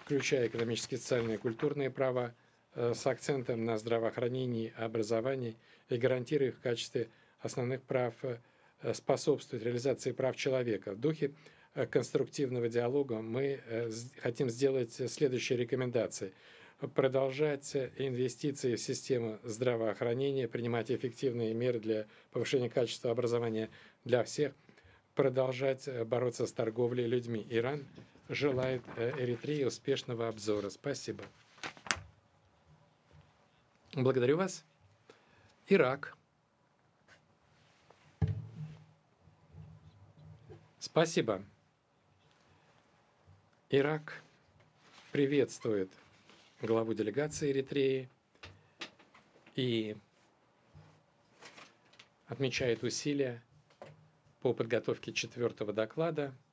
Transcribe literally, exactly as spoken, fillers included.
включая экономические, социальные и культурные права, с акцентом на здравоохранении, образовании и гарантируя их в качестве основных прав, способствует реализации прав человека. В духе конструктивного диалога мы хотим сделать следующие рекомендации. Продолжать инвестиции в систему здравоохранения, принимать эффективные меры для повышения качества образования для всех, продолжать бороться с торговлей людьми. Иран желает Эритрее успешного обзора. Спасибо. Благодарю вас. Ирак. Спасибо. Ирак приветствует главу делегации Эритреи и отмечает усилия по подготовке четвертого доклада